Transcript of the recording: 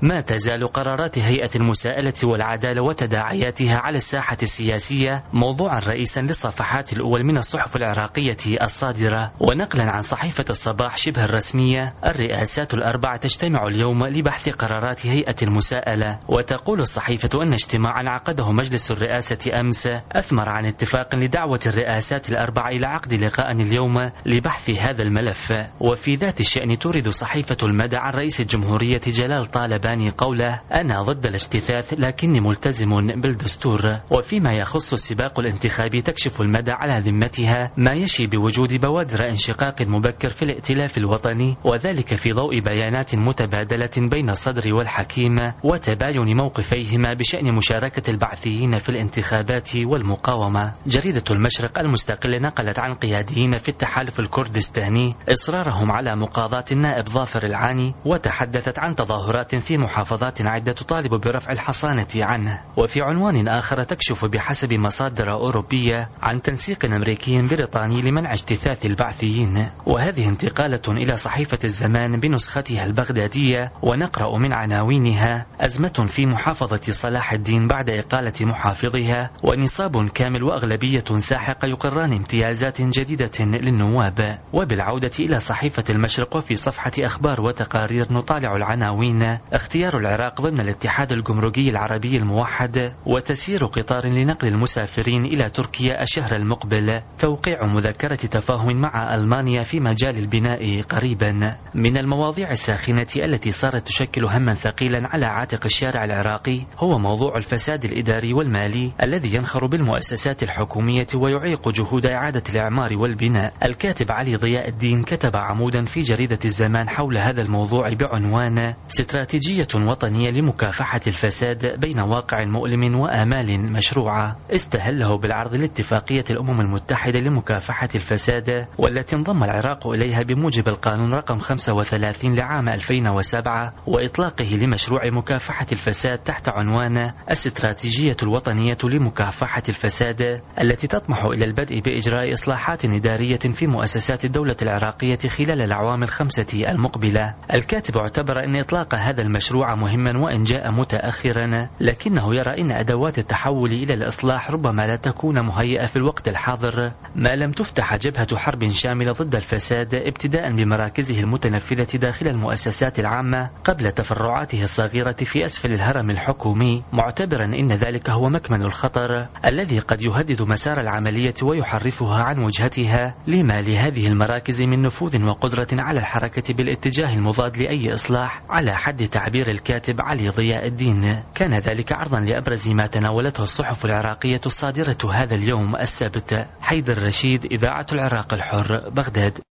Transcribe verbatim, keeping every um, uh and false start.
ما تزال قرارات هيئة المساءلة والعدالة وتداعياتها على الساحة السياسية موضوعا رئيسا للصفحات الأول من الصحف العراقية الصادرة. ونقلا عن صحيفة الصباح شبه الرسمية، الرئاسات الأربع تجتمع اليوم لبحث قرارات هيئة المساءلة. وتقول الصحيفة أن اجتماعا عقده مجلس الرئاسة أمس أثمر عن اتفاق لدعوة الرئاسات الأربع إلى عقد لقاء اليوم لبحث هذا الملف. وفي ذات الشأن تورد صحيفة المدى عن رئيس الجمهورية جلال طالباني قوله: أنا ضد الاجتثاث لكني ملتزم بالدستور. وفيما يخص السباق الانتخابي تكشف المدى على ذمتها ما يشي بوجود بوادر انشقاق مبكر في الائتلاف الوطني، وذلك في ضوء بيانات متبادلة بين الصدر والحكيم وتباين موقفيهما بشأن مشاركة البعثيين في الانتخابات والمقاومة. جريدة المشرق المستقلة نقلت عن قياديين في التحالف الكردستاني إصرارهم على مقاضاة النائب ظافر العاني، وتحدثت عن تظاهرات في محافظات عدة تطالب برفع الحصانة عنه. وفي عنوان آخر تكشف بحسب مصادر أوروبية عن تنسيق أمريكي بريطاني لمنع اجتثاث البعثيين. وهذه انتقالة إلى صحيفة الزمان بنسختها البغدادية، ونقرأ من عناوينها: أزمة في محافظة صلاح الدين بعد إقالة محافظها، ونصاب كامل وأغلبية ساحقة يقران امتيازات جديدة للنواب. وبالعودة إلى صحيفة المشرق وفي صفحة أخبار وتقارير نطالع العناوين: اختيار العراق ضمن الاتحاد الجمركي العربي الموحد، وتسيير قطار لنقل المسافرين إلى تركيا الشهر المقبل، توقيع مذكرة تفاهم مع ألمانيا في مجال البناء قريبا. من المواضيع الساخنة التي صارت تشكل هما ثقيلا على عاتق الشارع العراقي هو موضوع الفساد الإداري والمالي الذي ينخر بالمؤسسات الحكومية ويعيق جهود إعادة الإعمار والبناء. الكاتب علي ضياء الدين كتب عمودا في جريدة الزمان حول هذا الموضوع بعنوان: استراتيجية وطنية لمكافحة الفساد بين واقع مؤلم وآمال مشروعة. استهله بالعرض لاتفاقية الأمم المتحدة لمكافحة الفساد، والتي انضم العراق إليها بموجب القانون رقم خمسة وثلاثين لعام ألفين وسبعة، وإطلاقه لمشروع مكافحة الفساد تحت عنوان الاستراتيجية الوطنية لمكافحة الفساد، التي تطمح إلى البدء بإجراء إصلاحات إدارية في مؤسسات الدولة العراقية خلال الأعوام الخمسة المقبلة. الكاتب اعتبر أن إطلاق هذا المشروع مهما وإن جاء متأخرا، لكنه يرى أن أدوات التحول إلى الإصلاح ربما لا تكون مهيئة في الوقت الحاضر ما لم تفتح جبهة حرب شاملة ضد الفساد، ابتداء بمراكزه المتنفذة داخل المؤسسات العامة قبل تفرعاته الصغيرة في أسفل الهرم الحكومي، معتبرا أن ذلك هو مكمن الخطر الذي قد يهدد مسار العملية ويحرفها عن وجهتها، لما لهذه المراكز من نفوذ وقدرة على الحركة بالاتجاه المضاد لأي إصلاح، على حد تعبير الكاتب علي ضياء الدين. كان ذلك عرضا لأبرز ما تناولته الصحف العراقية الصادرة هذا اليوم السبت. حيدر رشيد، إذاعة العراق الحر، بغداد.